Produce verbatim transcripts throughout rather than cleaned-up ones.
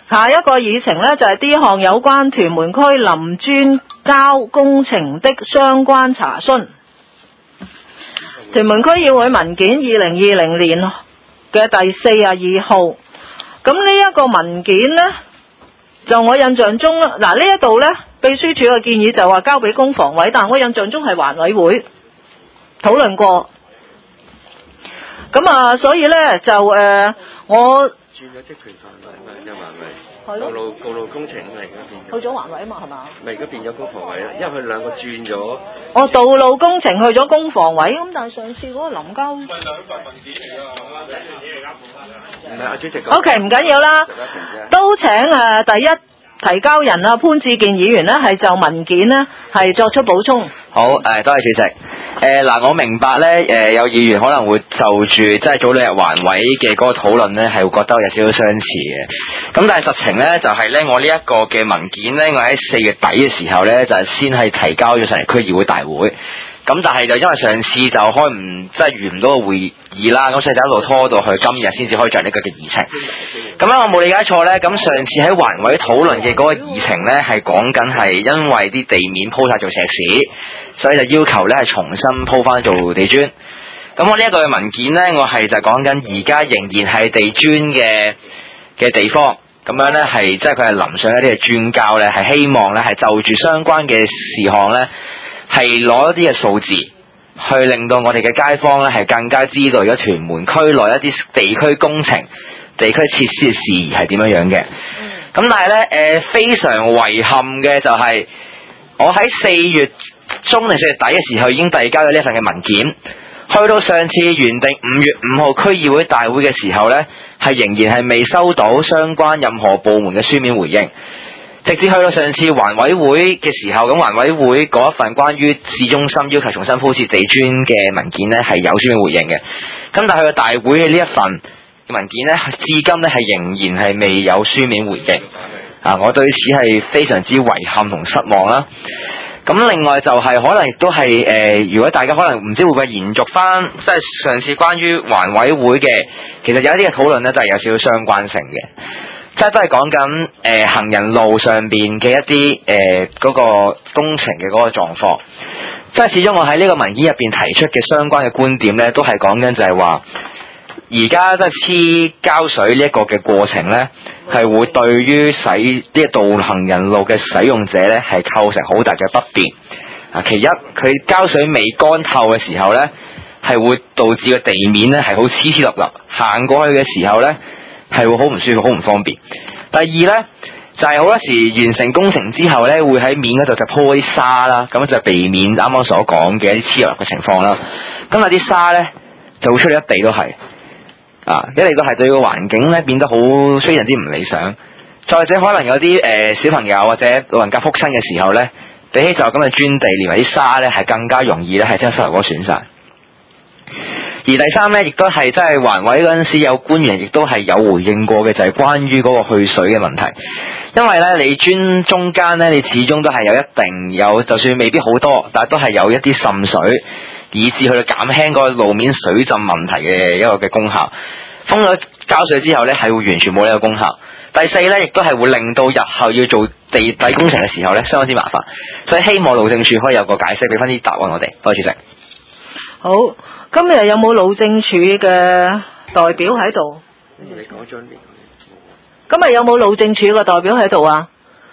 下一個議程呢，就係 D 項有關屯門區臨專交工程的相關查詢。屯門區議會文件二零二零年嘅第四十二號，咁呢一個文件呢，就我印象中啦，嗱呢一度呢，秘書處嘅建議就話交俾工房委，但我印象中係環委會討論過。咁啊，所以呢，就誒、呃、我轉咗職權範圍嘛，因為係咯， 道路道路工程咪而家變咗， 去咗環委啊嘛，係嘛？ 咪而家變咗工房委啦，因為佢兩個轉咗。 哦，道路工程去咗工房委，咁但係上次嗰個臨交，唔係兩份文件嚟㗎， 唔係阿主席。 O K， 唔緊要啦，都請誒、呃、第一提交人啊潘志健議員呢，係就文件呢，係作出補充。 好，誒、呃，多謝主席。誒，嗱，我明白咧，誒、呃，有議員可能會就住即係早兩日環委嘅嗰個討論咧，係會覺得有少少相似嘅。咁但係實情咧，就係、是、咧，我呢一個嘅文件咧，我喺四月底嘅時候咧，就係、是、先係提交咗上嚟區議會大會。咁但係就因為上次就開唔即係預唔到個會議啦，咁所以就一路拖到去今日先至可以進呢個嘅議程。咁咧我冇理解錯咧，咁上次喺環委討論嘅嗰個議程咧，係講緊係因為啲地面鋪晒做石屎，所以就要求咧係重新鋪翻做地磚。咁我呢一個嘅文件咧，我係就講緊而家仍然係地磚嘅嘅地方，咁樣咧係即係佢係淋上一啲嘅磚膠咧，係希望咧係就住相關嘅事項咧。係攞一啲嘅數字，去令到我哋嘅街坊咧係更加知道而家屯門區內一啲地區工程、地區設施嘅事宜係點樣樣嘅。咁但係咧，誒非常遺憾嘅就係、是，我喺四月中定四月底嘅時候已經遞交咗呢一份嘅文件，去到上次原定五月五號區議會大會嘅時候咧，係仍然係未收到相關任何部門嘅書面回應。直至去到上次環委會嘅時候，咁環委會嗰一份關於市中心要求重新鋪設地磚嘅文件呢，係有書面回應嘅。咁但係去到大會嘅呢一份文件呢，至今呢係仍然係未有書面回應。啊，我對此係非常之遺憾同失望啦。咁另外就係、是、可能亦都係誒、呃，如果大家可能唔知會唔會延續翻，即係上次關於環委會嘅，其實有一啲嘅討論呢，都係有少少相關性嘅。即係都係講緊誒行人路上邊嘅一啲誒嗰個工程嘅嗰個狀況。即係始終我喺呢個文件入邊提出嘅相關嘅觀點咧，都係講緊就係話，而家即係黐膠水呢一個嘅過程咧，係會對於使呢一道行人路嘅使用者咧係構成好大嘅不便。啊，其一佢膠水未乾透嘅時候咧，係會導致個地面咧係好黐黐立立，行過去嘅時候咧，係會好唔舒服，好唔方便。第二呢，就係、是、好多時完成工程之後呢，會喺面嗰度就鋪啲沙啦，咁就避免啱啱所講嘅一啲黐立嘅情況啦。咁有啲沙呢，就會出嚟一地都係，啊，一地都係對個環境呢變得好非常之唔理想。再或者可能有啲誒、呃、小朋友或者老人家撲親嘅時候呢，比起就咁嘅磚地連埋啲沙呢，係更加容易呢，係將膝頭哥損晒。而第三咧，亦都係即係環委嗰陣時有官員亦都係有回應過嘅，就係、是、關於嗰個去水嘅問題。因為咧，你磚中間咧，你始終都係有一定有，就算未必好多，但係都係有一啲滲水，以至去減輕嗰個路面水浸問題嘅一個嘅功效。封咗膠水之後咧，係會完全冇呢個功效。第四咧，亦都係會令到日後要做地底工程嘅時候咧，相當之麻煩。所以希望路政署可以有個解釋，俾翻啲答案我哋。多謝主席。 好。今日有冇路政署嘅代表喺度？ 你講張面。 今日有冇路政署嘅代表喺度啊？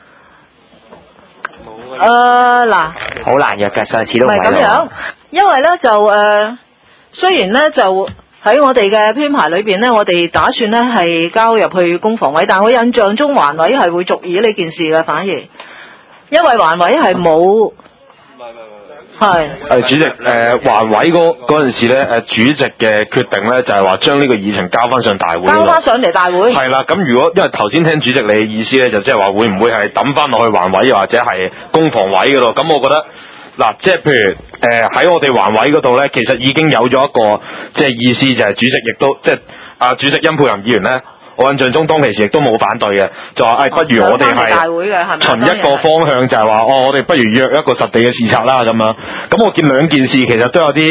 冇啊。誒嗱， 好難約嘅，上次都唔係咁樣，因為咧就誒、呃，雖然咧就喺我哋嘅編排裏邊咧，我哋打算咧係交入去工房委，但我印象中環委係會續議呢件事嘅，反而因為環委係冇。係誒主席，誒、呃、環委嗰嗰陣時咧，誒主席嘅決定咧就係話將呢個議程交翻上大會， 交翻上嚟大會。係啦，咁如果因為頭先聽主席你嘅意思咧，就即係話會唔會係抌翻落去環委或者係工房委嗰度？咁我覺得嗱，即係譬如誒喺、呃、我哋環委嗰度咧，其實已經有咗一個即係意思，就係主席亦都即係啊主席殷沛然議員咧。我印象中當其時亦都冇反對嘅，就話誒、哎，不如我哋係循一個方向，就係話哦，我哋不如約一個實地嘅視察啦咁樣。咁我見兩件事其實都有啲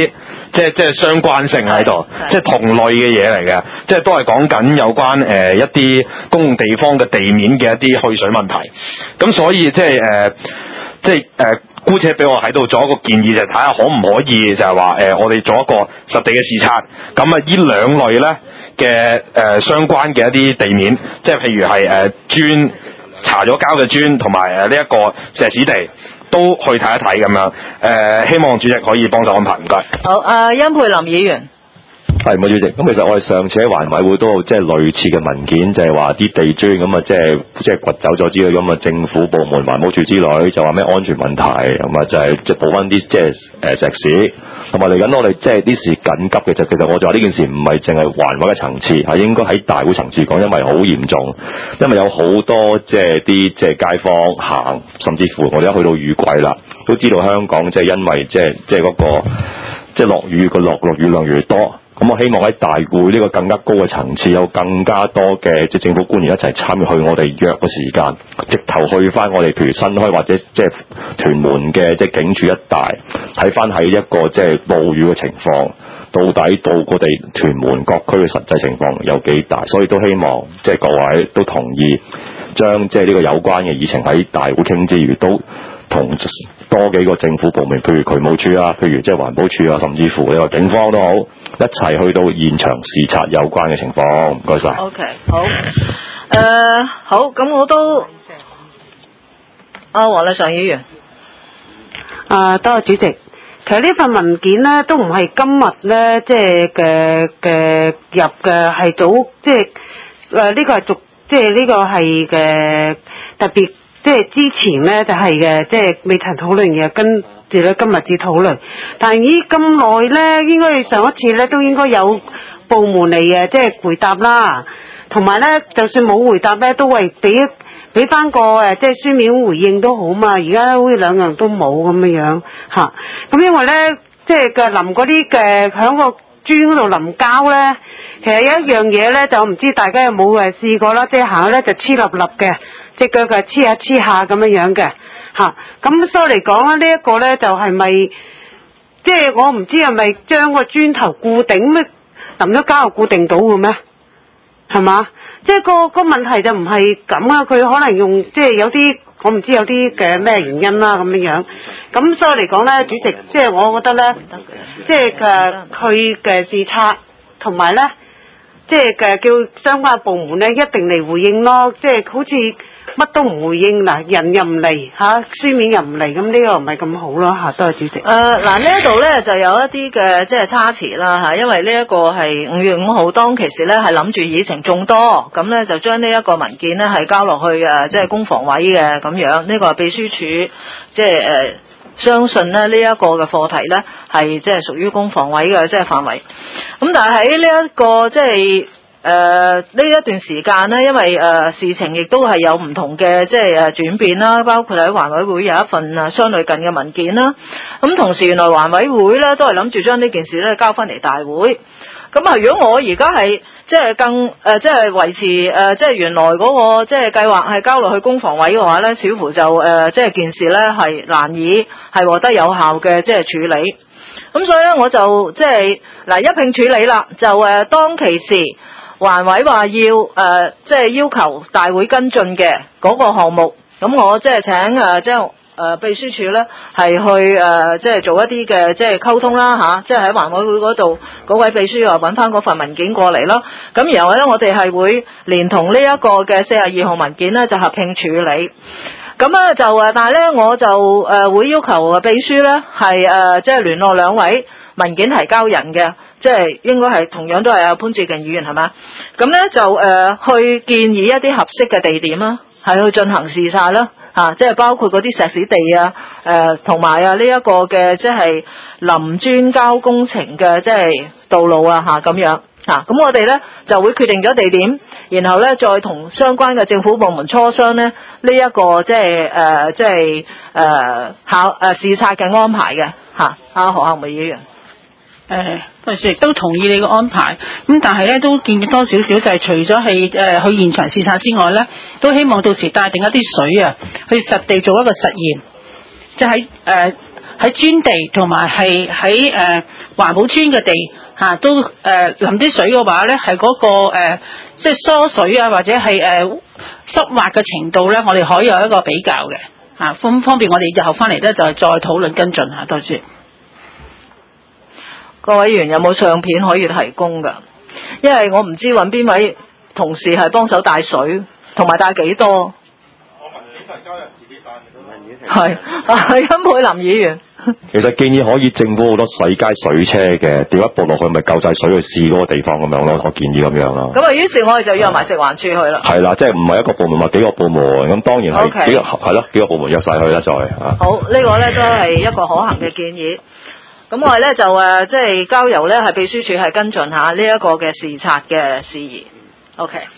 即係即係相關性喺度，即係同類嘅嘢嚟嘅，即係都係講緊有關誒、呃、一啲公共地方嘅地面嘅一啲去水問題。咁所以即係誒，即係誒、呃，姑且俾我喺度做一個建議，就係睇下可唔可以就係話誒，我哋做一個實地嘅視察。咁啊，呢兩類咧嘅誒相關嘅一啲地面，即係譬如係誒磚搽咗膠嘅磚，同埋誒呢一個石屎地。都去睇一睇咁樣，誒、呃、希望主席可以幫手安排，唔該。 好，阿殷沛林議員。 係，冇主席。咁其實我哋上次喺環委會都有即係類似嘅文件，就係話啲地磚咁啊，即係即係掘走咗之類咁啊，政府部門環保署之類就話咩安全問題，咁啊就係即係補翻啲即係誒石屎，同埋嚟緊我哋即係啲事緊急嘅就其實我就話呢件事唔係淨係環委嘅層次，係應該喺大會層次講，因為好嚴重，因為有好多即係啲即係街坊行，甚至乎我哋一去到雨季啦，都知道香港即係因為即係即係嗰個即係落雨個落落雨量越嚟越多。咁我希望喺大會呢個更加高嘅層次，有更加多嘅即係政府官員一齊參與去我哋約個時間，直頭去翻我哋譬如新開或者即係屯門嘅即係警署一帶，睇翻喺一個即係暴雨嘅情況，到底到我哋屯門各區嘅實際情況有幾大，所以都希望即係各位都同意將即係呢個有關嘅議程喺大會傾之餘，都同多幾個政府部門，譬如渠務處啊，譬如即係環保署啊，甚至乎你話警方都好，一齊去到現場視察有關嘅情況。唔該晒。 OK， 好。誒、呃，好，咁我都阿黃麗嫦議員。 啊，多謝主席。其實呢份文件咧都唔係今日咧，即係嘅嘅入嘅，係早即係誒呢個係續，即係呢個係嘅特別。即係之前咧就係嘅，即係未曾討論嘅，跟住咧今日至討論。但係咦咁耐咧，應該上一次咧都應該有部門嚟嘅，即係回答啦。同埋咧，就算冇回答咧，都係俾俾翻個誒，即係書面回應都好嘛。而家好似兩樣都冇咁樣樣嚇。咁因為咧，即係嘅淋嗰啲嘅喺個磚嗰度淋膠咧，其實有一樣嘢咧，就唔知大家有冇誒試過啦，即係行咧就黐立立嘅。隻腳嘅黐下黐下咁樣樣嘅嚇，咁所以嚟講咧，呢一個咧就係咪即係我唔知係咪將個磚頭固定咩淋咗膠固定到嘅咩？係嘛？即係個個問題就唔係咁啊！佢可能用即係有啲我唔知有啲嘅咩原因啦咁樣樣。咁所以嚟講咧，主席即係我覺得咧，即係誒佢嘅視察同埋咧，即係嘅叫相關部門咧一定嚟回應咯，即係好似。乜都唔回應嗱，人又唔嚟嚇，書面又唔嚟，咁呢個唔係咁好咯嚇，多謝主席。誒嗱，呢一度咧就有一啲嘅即係差池啦嚇，因為呢一個係五月五號當其時咧係諗住議程眾多，咁咧就將呢一個文件咧係交落去誒即係公房委嘅咁樣，呢、這個係秘書處即係誒相信咧呢一個嘅課題咧係即係屬於公房委嘅即係範圍，咁但係喺呢一個即係。誒呢一段時間呢，因為誒、呃、事情亦都係有唔同嘅即係誒轉變啦，包括喺環委會有一份啊相類近嘅文件啦。咁同時原來環委會咧都係諗住將呢件事咧交翻嚟大會。咁啊，如果我而家係即係更誒即係維持誒即係原來嗰、那個即係計劃係交落去公房委嘅話咧，似乎就誒即係件事咧係難以係獲得有效嘅即係處理。咁所以咧我就即係嗱一併處理啦，就誒、呃、當其時。環委話要誒，即、呃、係、就是、要求大會跟進嘅嗰個項目，咁我即係請誒，即係誒秘書處咧係去誒，即、呃、係、就是、做一啲嘅即係溝通啦吓，即係喺環委會嗰度嗰位秘書又揾翻嗰份文件過嚟啦。咁然後咧，我哋係會連同呢一個嘅四十二號文件咧就合併處理。咁咧就誒，但係咧我就誒、呃、會要求秘書咧係誒，即係聯絡兩位文件提交人嘅。即係應該係同樣都係阿潘志勁議員係嘛？咁咧就誒、呃、去建議一啲合適嘅地點啦，係去進行視察啦嚇，即係包括嗰啲石屎地啊，誒同埋啊呢一個嘅即係臨磚膠工程嘅即係道路啊嚇咁樣嚇。咁、啊、我哋咧就會決定咗地點，然後咧再同相關嘅政府部門磋商咧呢一、這個即係誒即係誒考誒視察嘅安排嘅嚇。阿何孝梅議員。 誒，當時亦都同意你個安排，咁但係咧都建議多少少，就係除咗係誒去現場視察之外咧，都希望到時帶定一啲水啊，去實地做一個實驗，即係喺誒喺專地同埋係喺誒環保村嘅地嚇、啊、都誒、呃、淋啲水嘅話咧，係嗰、那個、呃、即係疏水啊，或者係誒、呃、濕滑嘅程度咧，我哋可以有一個比較嘅嚇，方、啊、方便我哋日後翻嚟咧就再討論跟進嚇。多謝各位議員有冇相片可以提供㗎？因為我唔知揾邊位同事係幫手帶水，同埋帶幾多。係啊，殷佩林議員。 其實建議可以政府好多洗街水車嘅，掉一步落去咪夠晒水去試嗰個地方咁樣咯，我建議咁樣咯。 咁啊，於是我哋就約埋食環署去啦。係啦，即係唔係一個部門或幾個部門，咁當然係幾個係咯，幾個部門約晒去啦，再啊。 好，呢、呢個咧都係一個可行嘅建議。咁我哋咧就誒，即係交由咧係秘書處係跟進下呢一個嘅視察嘅事宜。OK。